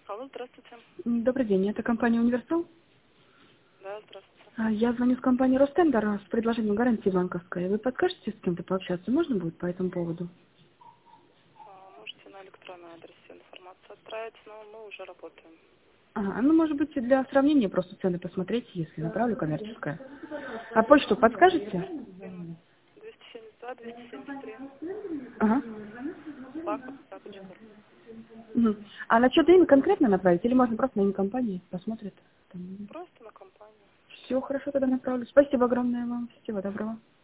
Алло, здравствуйте. Добрый день, это компания «Универсал». Да, здравствуйте. Я звоню с компании «Ростендер» с предложением гарантии банковской. Вы подскажете с кем-то пообщаться? Можно будет по этому поводу? Можете на электронный адрес информацию отправить, но мы уже работаем. Ага, ну, может быть, для сравнения просто цены посмотреть, если направлю коммерческое. А почту подскажете? 272, 273, Ага. собака.ру. Мгм. А на что-то имя конкретно направить? Или можно просто на имя компании посмотрит? Просто на компанию. Все хорошо, тогда направлю. Спасибо огромное вам. Всего доброго.